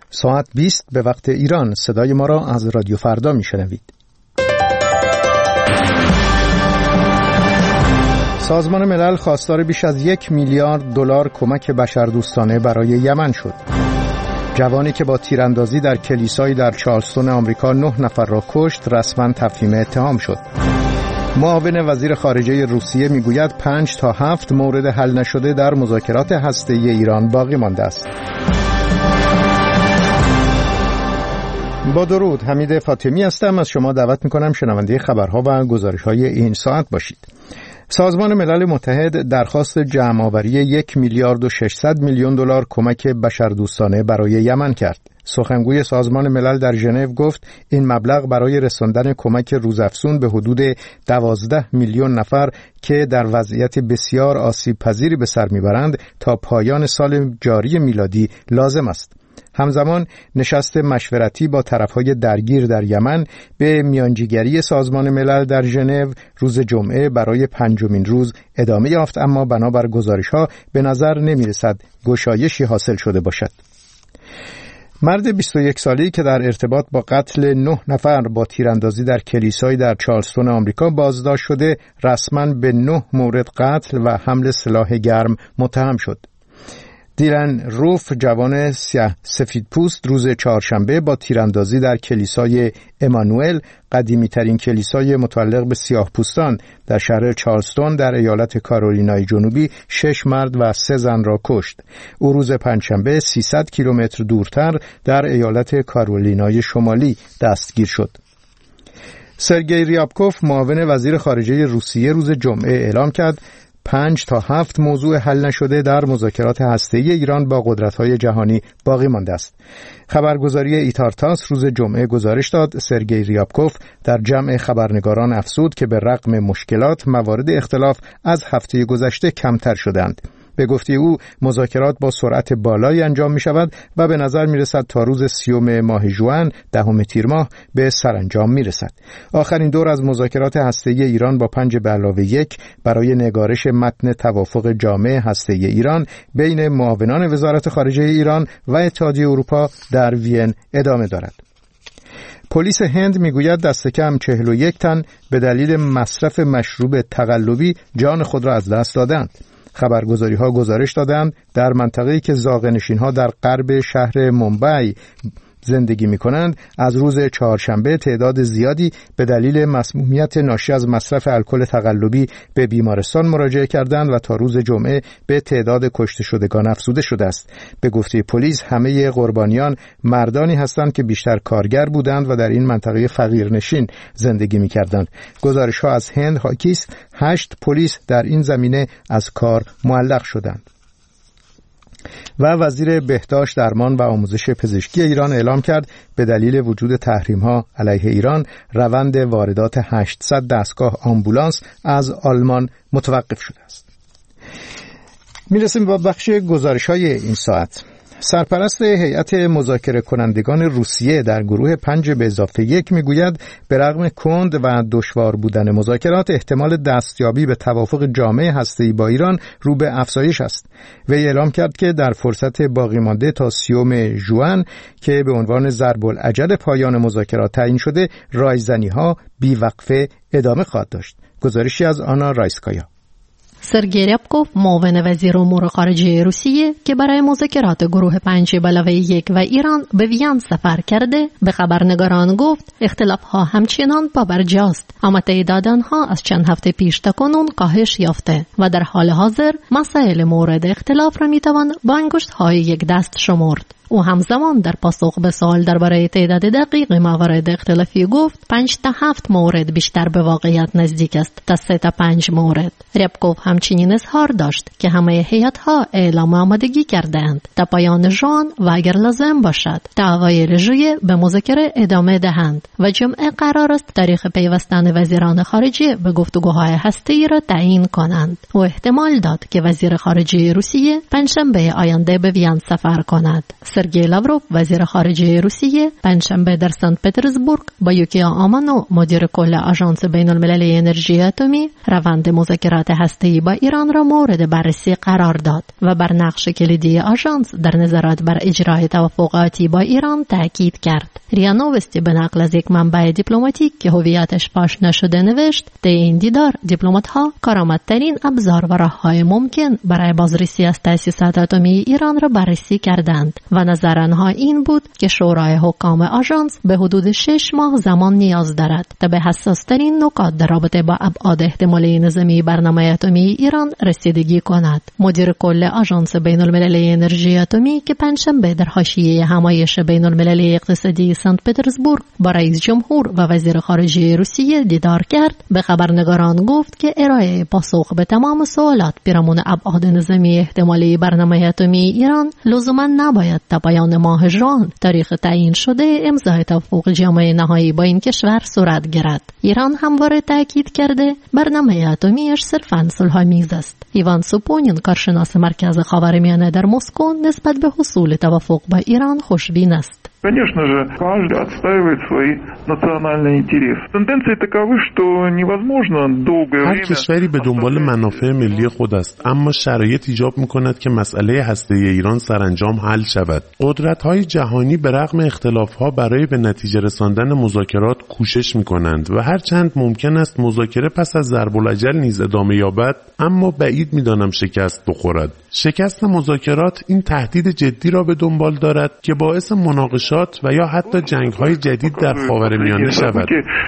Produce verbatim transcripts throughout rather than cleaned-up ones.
ساعت بیست به وقت ایران. صدای ما را از رادیو فردا میشنوید. سازمان ملل خواستار بیش از یک میلیارد دلار کمک بشردوستانه برای یمن شد. جوانی که با تیراندازی در کلیسایی در چارلستون آمریکا نه نفر را کشت رسما تفهیم اتهام شد. معاون وزیر خارجه روسیه میگوید پنج تا هفت مورد حل نشده در مذاکرات هسته‌ای ایران باقی مانده است. با درود، حمید فاطمی هستم. از شما دعوت میکنم شنونده خبرها و گزارش‌های این ساعت باشید. سازمان ملل متحد درخواست جمع‌آوری یک میلیارد و ششصد میلیون دلار کمک بشردوستانه برای یمن کرد. سخنگوی سازمان ملل در ژنو گفت این مبلغ برای رساندن کمک روزافزون به حدود دوازده میلیون نفر که در وضعیت بسیار آسیب پذیری به سر میبرند تا پایان سال جاری میلادی لازم است. همزمان نشست مشورتی با طرفهای درگیر در یمن به میانجیگری سازمان ملل در ژنو روز جمعه برای پنجمین روز ادامه یافت، اما بنابر گزارش‌ها به نظر نمی‌رسد گشایشی حاصل شده باشد. مرد بیست و یک ساله‌ای که در ارتباط با قتل نه نفر با تیراندازی در کلیسایی در چارلستون آمریکا بازداشت شده رسما به نه مورد قتل و حمل سلاح گرم متهم شد. دیلن روف، جوان سیاه سفید پوست، روز چهارشنبه با تیراندازی در کلیسای امانوئل، قدیمی ترین کلیسای متعلق به سیاه پوستان در شهر چارلستون در ایالت کارولینای جنوبی، شش مرد و سه زن را کشت. او روز پنجشنبه سیصد کیلومتر دورتر در ایالت کارولینای شمالی دستگیر شد. سرگئی ریابکوف، معاون وزیر خارجه روسیه، روز جمعه اعلام کرد پنج تا هفت موضوع حل نشده در مذاکرات هسته‌ای ایران با قدرت‌های جهانی باقی مانده است. خبرگزاری ایتارتاس روز جمعه گزارش داد سرگئی ریابکوف در جمع خبرنگاران افزود که به رغم مشکلات موارد اختلاف از هفته گذشته کمتر شدند. به گفته او مذاکرات با سرعت بالایی انجام می شود و به نظر می رسد تا روز سیوم ماه ژوئن دهم تیر ماه به سرانجام می رسد. آخرین دور از مذاکرات هسته‌ای ایران با پنج به علاوه یک برای نگارش متن توافق جامع هسته‌ای ایران بین معاونان وزارت خارجه ایران و اتحادیه اروپا در وین ادامه دارد. پلیس هند میگوید دست کم چهل و یک تن به دلیل مصرف مشروب تقلبی جان خود را از دست دادند. خبرگزاری‌ها گزارش دادند در منطقه‌ای که زاغه‌نشین‌ها در غرب شهر مومبای زندگی می‌کنند از روز چهارشنبه تعداد زیادی به دلیل مسمومیت ناشی از مصرف الکل تقلبی به بیمارستان مراجعه کردند و تا روز جمعه به تعداد کشته شدگان افزوده شده است. به گفته پلیس همه قربانیان مردانی هستند که بیشتر کارگر بودند و در این منطقه فقیرنشین زندگی می‌کردند. گزارش‌ها از هند حاکی است هشت پلیس در این زمینه از کار معلق شدند. و وزیر بهداشت، درمان و آموزش پزشکی ایران اعلام کرد به دلیل وجود تحریم‌ها علیه ایران روند واردات هشتصد دستگاه آمبولانس از آلمان متوقف شده است. میرسیم به بخش گزارش‌های این ساعت. سرپرست هیئت مذاکره کنندگان روسیه در گروه پنج به اضافه یک میگوید به رغم کند و دشوار بودن مذاکرات احتمال دستیابی به توافق جامع هسته‌ای با ایران رو به افزایش است. وی اعلام کرد که در فرصت باقی مانده تا سیوم ژوئن که به عنوان ضرب الاجل پایان مذاکرات تعیین شده رایزنی‌ها بی‌وقفه ادامه خواهد داشت. گزارشی از آنا رایسکایا. سرگئی ریابکوف، معاون وزیر امور خارجه روسیه که برای مذاکرات گروه پنج به علاوه یک و ایران به وین سفر کرده، به خبرنگاران گفت اختلاف‌ها همچنان پابرجاست، اما تعداد آنها از چند هفته پیش تا کنون کاهش یافته و در حال حاضر مسائل مورد اختلاف را میتوان با انگشت‌های یک دست شمرد. او همزمان در پاسخ به سوال درباره تعداد دقیق موارد اختلافی گفت پنج تا هفت مورد بیشتر به واقعیت نزدیک است تا سه تا پنج مورد. ریابکوف همچنین اظهار داشت که همه هیئت‌ها اعلام آمادگی کردند تا پایان ژوئن و اگر لازم باشد تا اوایل ژوئیه به مذاکره ادامه دهند و جمعه قرار است تاریخ پیوستن وزیران خارجه به گفتگوهای هسته‌ای را تعیین کنند. او احتمال داد که وزیر خارجه روسیه پنجشنبه آینده به وین سفر کند. سرگئی لاوروف، وزیر خارجه روسیه، پنجشنبه در سنت پترزبورگ با یوکیا آمانو، مدیر کل آژانس بین المللی انرژی اتمی، روند مذاکرات هسته‌ای نهایی با ایران را مورد بررسی قرار داد و بر نقش کلیدی آژانس در نظارت بر اجرای توافقاتی با ایران تاکید کرد. ریا نووستی به نقل از یک منبع دیپلماتیک که هویتش فاش نشده نوشت: طی این دیدار دیپلمات‌ها کارآمدترین ابزار و راه‌های ممکن برای بازرسی از تأسیسات اتمی ایران را بررسی کردند و نظر آنها این بود که شورای حکام آژانس به حدود شش ماه زمان نیاز دارد تا به حساس‌ترین نکات در رابطه با ابعاد احتمالی نظامی برنامه اتمی ایران رسیدگی کند. مدیر کل آژانس بین‌المللی انرژی اتمی که پنجشنبه در حاشیه همایش بین‌المللی اقتصادی سنت پترزبورگ با رئیس جمهور و وزیر خارجه روسیه دیدار کرد، به خبرنگاران گفت که ارائه پاسخ به تمام سوالات پیرامون ابعاد نظامی احتمالی برنامه اتمی ایران لزوما نباید تا پایان ماه ژوئن تاریخ تعیین شده امضای توافق جامع نهایی با این کشور صورت گیرد. ایران همواره تاکید کرده برنامه اتمیش صرفاً صلح‌آمیز است. ایوان سوپونین، کارشناس مرکز خاورمیانه در مسکو، نسبت به حصول توافق با ایران خوشبین است. Конечно же, каждый отстаивает свои национальные интересы. Тенденции таковы, что невозможно долгое время. هر کشوری به دنبال منافع ملی خود است، اما شرایط ایجاب می‌کند که مسئله هسته‌ای ایران سرانجام حل شود. قدرت‌های جهانی به رغم اختلاف‌ها برای به نتیجه رساندن مذاکرات کوشش می‌کنند و هرچند ممکن است مذاکره پس از ضرب الاجل نیز ادامه یابد، اما بعید می‌دانم شکست بخورد. شکست مذاکرات این تهدید جدی را به دنبال دارد که باعث مناقشه و یا حتی جنگ‌های جدید در خاورمیانه شود.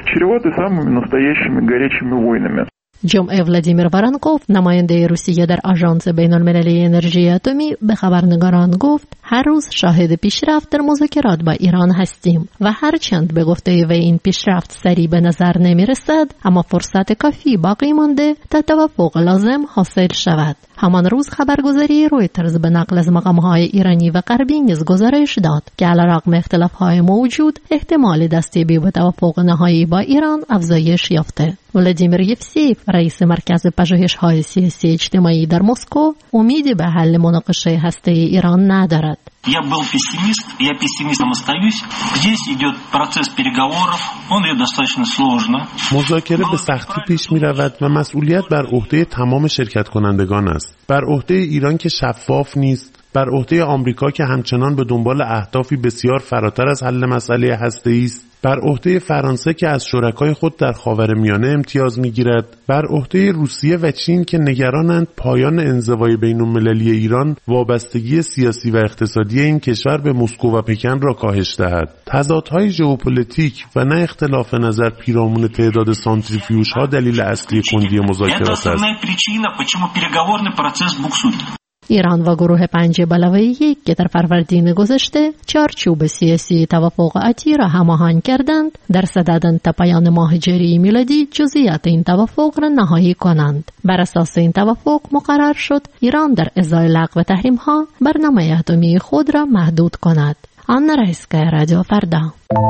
جمعه ولادیمیر وارنکوف، نماینده روسیه در آژانس بین‌المللی انرژی اتمی، به خبرنگاران گفت: هر روز شاهد پیشرفت در مذاکرات با ایران هستیم و هرچند به گفته وی این پیشرفت سریع به نظر نمی رسد، اما فرصت کافی باقی مانده تا توافق لازم حاصل شود. همان روز خبرگزاری رویترز به نقل از مقام‌های ایرانی و غربی نیز گزارش داد که علیرغم اختلاف‌های موجود، احتمال دستیابی به توافق نهایی با ایران افزایش یافته. ولادیمیر یفسیف، رئیس مرکز پژوهش‌های سیاسی اجتماعی در مسکو، امیدی به حل مناقشه هسته‌ای ایران ندارد. Я был пессимист, я пессимистом остаюсь. Здесь идет процесс переговоров, он идет достаточно сложно. مذاکره به سختی پیش می رود و مسئولیت بر عهده تمام شرکت کنندگان است. بر عهده ایران که شفاف نیست، بر عهده آمریکا که همچنان به دنبال اهدافی بسیار فراتر از حل مسئله هسته‌ای است، بر عهده فرانسه که از شرکای خود در خاورمیانه امتیاز می‌گیرد، بر عهده روسیه و چین که نگرانند پایان انزوای بین‌المللی ایران وابستگی سیاسی و اقتصادی این کشور به مسکو و پکن را کاهش دهد. تضادهای ژئوپلیتیک و نه اختلاف نظر پیرامون تعداد سانتریفیوژها دلیل اصلی کندی مذاکرات است. ایران و گروه پنج علاوه یک که در فروردین گذشته چارچوب سیاسی توافقاتی را هماهنگ کردند، در صدد تا پایان ماه جاری میلادی جزئیات این توافق را نهایی کنند. بر اساس این توافق مقرر شد ایران در ازای لغو تحریم‌ها برنامه اتمی خود را محدود کند. آن رئیس‌گاه رادیو فردا.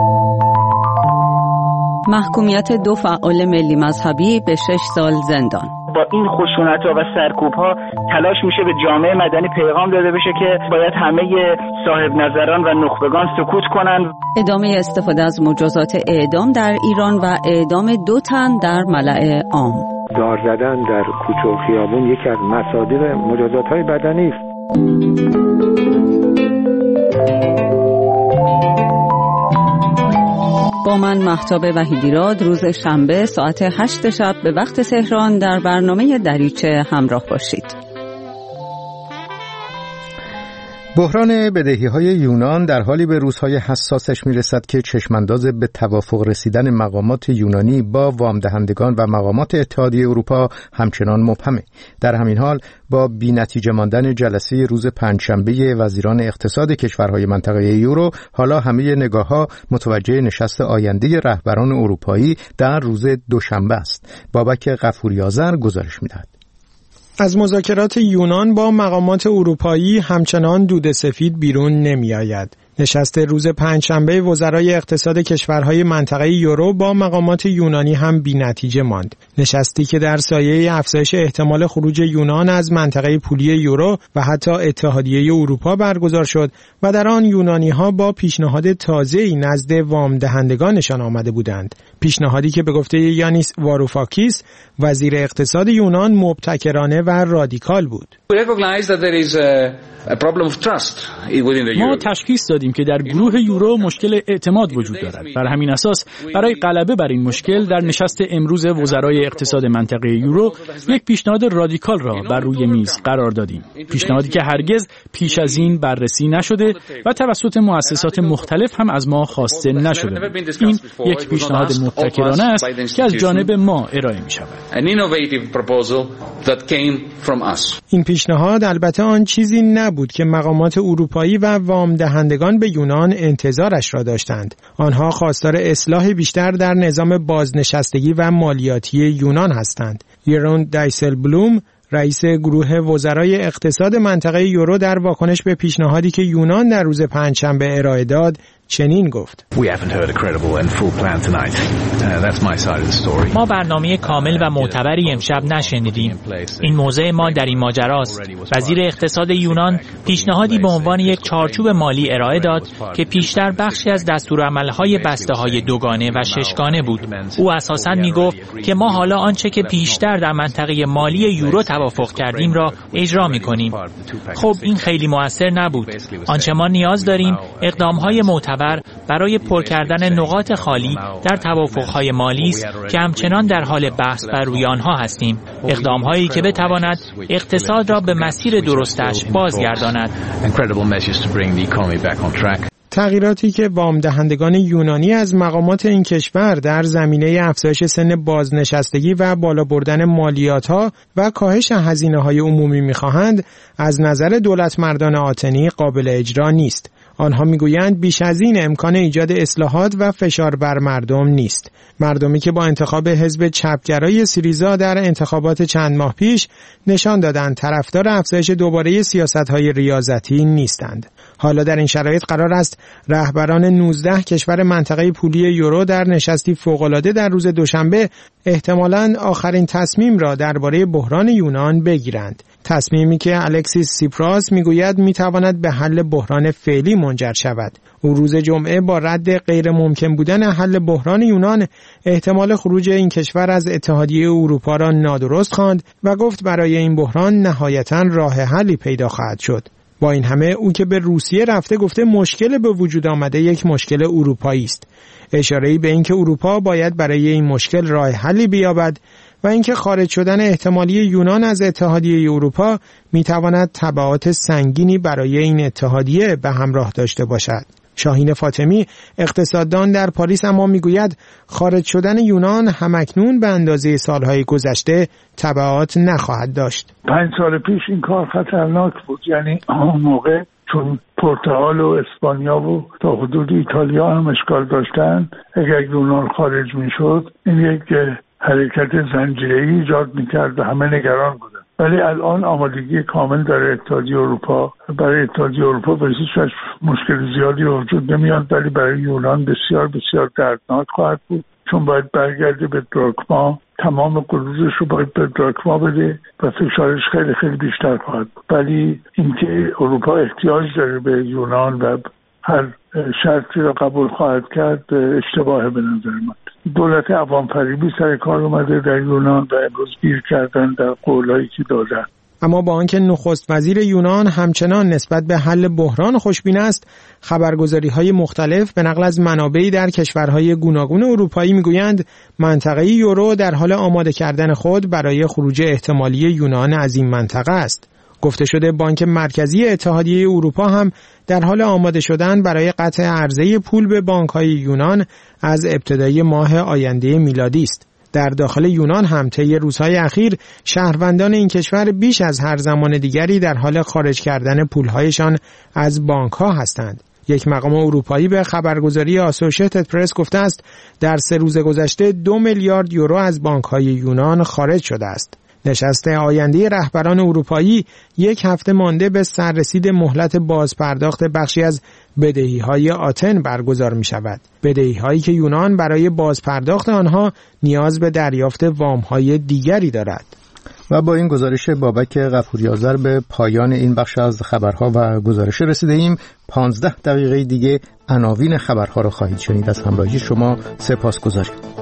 محکومیت دو فعال ملی مذهبی به شش سال زندان. با این خشونت‌ها و سرکوب‌ها تلاش میشه به جامعه مدنی پیغام داده بشه که باید همه صاحب نظران و نخبگان سکوت کنند. ادامه استفاده از مجازات اعدام در ایران و اعدام دو تن در ملأ عام. دار زدن در کوچه و خیابون یکی از مصادیق مجازات‌های بدنی است. با من مهتاب وحیدیراد روز شنبه ساعت هشت شب به وقت تهران در برنامه دریچه همراه باشید. بحران بدهی‌های یونان در حالی به روزهای حساسش می‌رسد که چشمانداز به توافق رسیدن مقامات یونانی با وام‌دهندگان و مقامات اتحادیه اروپا همچنان مبهمه. در همین حال با بی‌نتیجه ماندن جلسه روز پنجشنبه وزیران اقتصاد کشورهای منطقه یورو، حالا همه نگاه‌ها متوجه نشست آینده رهبران اروپایی در روز دوشنبه است. بابک غفوری آذر گزارش می‌دهد. از مذاکرات یونان با مقامات اروپایی همچنان دود سفید بیرون نمی آید. نشست روز پنجشنبه وزرای اقتصاد کشورهای منطقه یورو با مقامات یونانی هم بی‌نتیجه ماند. نشستی که در سایه افزایش احتمال خروج یونان از منطقه پولی یورو و حتی اتحادیه اروپا برگزار شد و در آن یونانی‌ها با پیشنهاد تازه‌ای نزد وام دهندگانشان آمده بودند. پیشنهادی که به گفته یانیس واروفاکیس وزیر اقتصاد یونان مبتکرانه و رادیکال بود. ما تشخیص دادیم که در گروه یورو مشکل اعتماد وجود دارد. بر همین اساس برای غلبه بر این مشکل در نشست امروز وزرای اقتصاد منطقه یورو یک پیشنهاد رادیکال را بر روی میز قرار دادیم. پیشنهادی که هرگز پیش از این بررسی نشده و توسط مؤسسات مختلف هم از ما خواسته نشده. این یک پیشنهاد مبتکرانه است که از جانب ما ارائه می شود. این پیشنهاد البته آن چیزی نبود که مقامات اروپایی و وام دهندگان به یونان انتظارش را داشتند. آنها خواستار اصلاح بیشتر در نظام بازنشستگی و مالیاتی یونان هستند. یرون دایسلبلوم رئیس گروه وزرای اقتصاد منطقه یورو در واکنش به پیشنهادی که یونان در روز پنجشنبه ارائه داد چنین گفت: ما برنامه کامل و معتبری امشب نشنیدیم. این موضع ما در این ماجراست. وزیر اقتصاد یونان پیشنهادی به عنوان یک چارچوب مالی ارائه داد که پیشتر بخشی از دستورالعمل‌های بسته‌های دوگانه و ششگانه بود. او اساساً می‌گفت که ما حالا آنچه که پیشتر در منطقه مالی یورو توافق کردیم را اجرا می‌کنیم. خب این خیلی مؤثر نبود. آنچه ما نیاز داریم اقدام‌های معتبر برای پر کردن نقاط خالی در توافق‌های مالی است که همچنان در حال بحث بر روی آنها هستیم. اقدام‌هایی که بتواند اقتصاد را به مسیر درستش بازگرداند. تغییراتی که وام دهندگان یونانی از مقامات این کشور در زمینه افزایش سن بازنشستگی و بالا بردن مالیات‌ها و کاهش هزینه‌های عمومی می‌خواهند، از نظر دولت مردان آتنی قابل اجرا نیست. آنها میگویند بیش از این امکان ایجاد اصلاحات و فشار بر مردم نیست. مردمی که با انتخاب حزب چپگرای سیریزا در انتخابات چند ماه پیش نشان دادند طرفدار افزایش دوباره سیاست‌های ریاضتی نیستند. حالا در این شرایط قرار است رهبران نوزده کشور منطقه پولی یورو در نشستی فوق‌العاده در روز دوشنبه احتمالاً آخرین تصمیم را درباره بحران یونان بگیرند. تصمیمی که الکسیس سیپراس میگوید میتواند به حل بحران فعلی منجر شود. او روز جمعه با رد غیر ممکن بودن حل بحران یونان احتمال خروج این کشور از اتحادیه اروپا را نادرست خواند و گفت برای این بحران نهایتاً راه حلی پیدا خواهد شد. با این همه او که به روسیه رفته گفته مشکل به وجود آمده یک مشکل اروپایی است. اشاره‌ای به اینکه اروپا باید برای این مشکل راه حلی بیابد و اینکه خارج شدن احتمالی یونان از اتحادیه اروپا میتواند تبعات سنگینی برای این اتحادیه به همراه داشته باشد. شاهین فاطمی اقتصاددان در پاریس اما میگوید خارج شدن یونان همکنون به اندازه سالهای گذشته تبعات نخواهد داشت. پنج سال پیش این کار خطرناک بود، یعنی اون موقع چون پرتغال و اسپانیا و تا حدود ایتالیا هم اشکال داشتن، اگر یونان خارج میشد این یک حرکت زنجیره‌ای ایجاد میکرد و همه نگران بودن. ولی الان آمادگی کامل در اتحادیه اروپا، برای اتحادیه اروپا به هیچ وجه مشکل زیادی وجود نمیاد، ولی برای یونان بسیار بسیار دردناک خواهد بود، چون باید برگرده به دراکما، تمام قروضش رو باید به دراکما بده و فشارش خیلی خیلی بیشتر خواهد بود. ولی اینکه اروپا احتیاج داره به یونان و هر شرطی را قبول خواهد کرد اشتباهه به نظر من. دولت عوام فریبی سر کار اومده در یونان و امروز گیر کردن در قولایی که دادن. اما با آنکه نخست وزیر یونان همچنان نسبت به حل بحران خوشبین است، خبرگزاری‌های مختلف به نقل از منابعی در کشورهای گوناگون اروپایی میگویند منطقه یورو در حال آماده کردن خود برای خروج احتمالی یونان از این منطقه است. گفته شده بانک مرکزی اتحادیه اروپا هم در حال آماده شدن برای قطع عرضه پول به بانک‌های یونان از ابتدای ماه آینده میلادی است. در داخل یونان هم طی روزهای اخیر شهروندان این کشور بیش از هر زمان دیگری در حال خارج کردن پولهایشان از بانک‌ها هستند. یک مقام اروپایی به خبرگزاری آسوشیتد پرس گفته است در سه روز گذشته دو میلیارد یورو از بانک‌های یونان خارج شده است. نشست آینده رهبران اروپایی یک هفته مانده به سررسید مهلت بازپرداخت بخشی از بدهی‌های آتن برگزار می‌شود. بدهی‌هایی که یونان برای بازپرداخت آنها نیاز به دریافت وام‌های دیگری دارد. و با این گزارش بابک غفوری آذر به پایان این بخش از خبرها و گزارش رسیده ایم. پانزده دقیقه دیگه عناوین خبرها رو خواهید شنید. از همراهی شما سپاسگزاریم.